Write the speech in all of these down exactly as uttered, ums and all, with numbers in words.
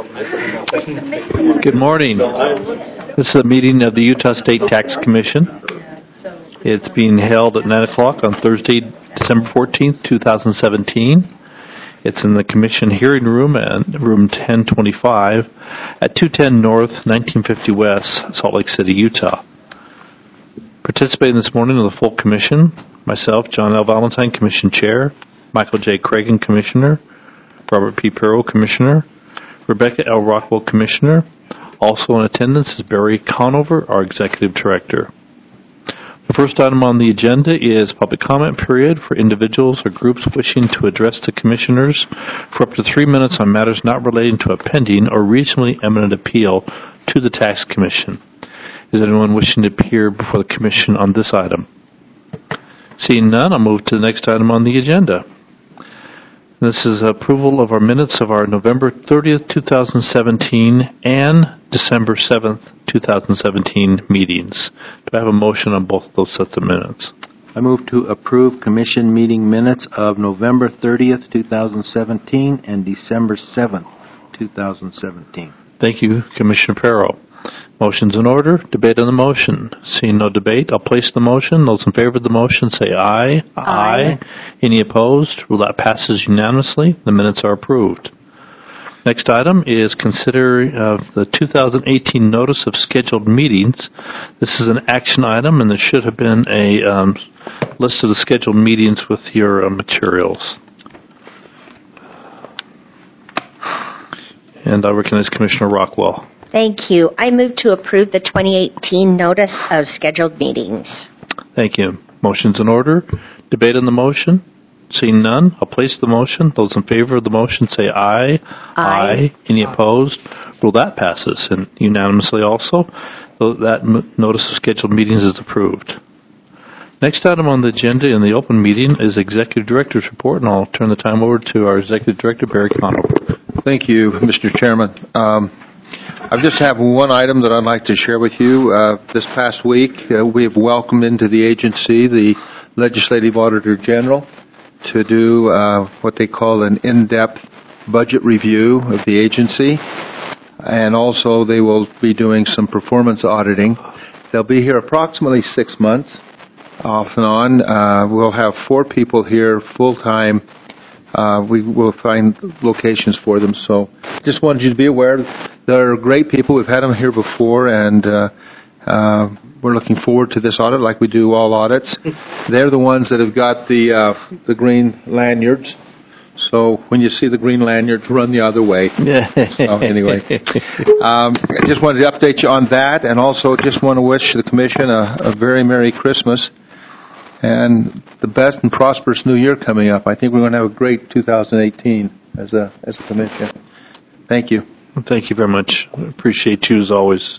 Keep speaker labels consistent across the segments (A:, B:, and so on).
A: Good morning. This is a meeting of the Utah State Tax Commission. It's being held at nine o'clock on Thursday, December fourteenth, two thousand seventeen. It's in the Commission hearing room at room ten twenty-five at two ten North, nineteen fifty West, Salt Lake City, Utah. Participating this morning in the full Commission, myself, John L. Valentine, Commission Chair, Michael J. Cragen, Commissioner, Robert P. Perro, Commissioner, Rebecca L. Rockwell, Commissioner. Also in attendance is Barry Conover, our Executive Director. The first item on the agenda is public comment period for individuals or groups wishing to address the Commissioners for up to three minutes on matters not relating to a pending or reasonably imminent appeal to the Tax Commission. Is anyone wishing to appear before the Commission on this item? Seeing none, I'll move to the next item on the agenda. This is approval of our minutes of our November thirtieth, two thousand seventeen and December seventh, two thousand seventeen meetings. Do I have a motion on both of those sets of minutes?
B: I move to approve Commission meeting minutes of November thirtieth, two thousand seventeen and December seventh, two thousand seventeen.
A: Thank you, Commissioner Perro. Motion's in order. Debate on the motion. Seeing no debate, I'll place the motion. Those in favor of the motion say aye.
C: Aye.
A: Aye. Any opposed? Well, that passes unanimously. The minutes are approved. Next item is consider uh, the two thousand eighteen notice of scheduled meetings. This is an action item, and there should have been a um, list of the scheduled meetings with your uh, materials. And I recognize Commissioner Rockwell.
C: Thank you. I move to approve the twenty eighteen notice of scheduled meetings.
A: Thank you. Motion's in order. Debate on the motion. Seeing none, I'll place the motion. Those in favor of the motion say aye.
C: Aye.
A: Aye. Any opposed? Well, that passes, and unanimously also. So that m- notice of scheduled meetings is approved. Next item on the agenda in the open meeting is Executive Director's Report, and I'll turn the time over to our Executive Director, Barry Conover.
D: Thank you, Mister Chairman. Um, I just have one item that I'd like to share with you. Uh, this past week, uh, we have welcomed into the agency the Legislative Auditor General to do uh, what they call an in-depth budget review of the agency, and also they will be doing some performance auditing. They'll be here approximately six months, off and on. Uh, we'll have four people here full-time. Uh, we will find locations for them. So just wanted you to be aware. They're great people. We've had them here before, and uh, uh, we're looking forward to this audit like we do all audits. They're the ones that have got the uh, the green lanyards. So when you see the green lanyards, run the other way. So anyway, um, I just wanted to update you on that, and also just want to wish the Commission a, a very Merry Christmas and the best and prosperous New Year coming up. I think we're going to have a great two thousand eighteen as a as a Commission. Thank you.
A: Thank you very much. I appreciate you as always.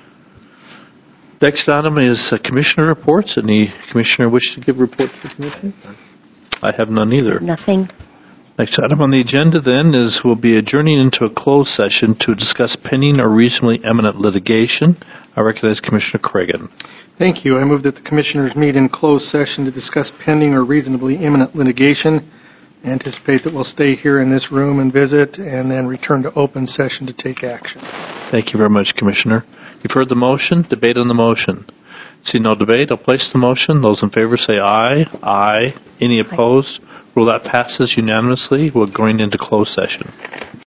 A: Next item is uh, Commissioner reports. Any Commissioner wish to give a report to the Commission? I have none either.
C: Nothing.
A: Next item on the agenda then is we'll be adjourning into a closed session to discuss pending or reasonably imminent litigation. I recognize Commissioner Cragen.
E: Thank you. I move that the Commissioners meet in closed session to discuss pending or reasonably imminent litigation. I anticipate that we'll stay here in this room and visit, and then return to open session to take action.
A: Thank you very much, Commissioner. You've heard the motion. Debate on the motion. See no debate, I'll place the motion. Those in favor say aye. Aye. Any opposed? Well, that passes unanimously. We're going into closed session.